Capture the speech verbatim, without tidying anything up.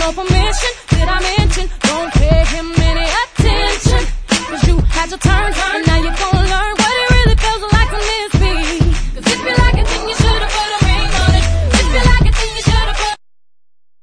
no permission. Did I mention? Don't pay him any attention. Cause you had to turn, turn.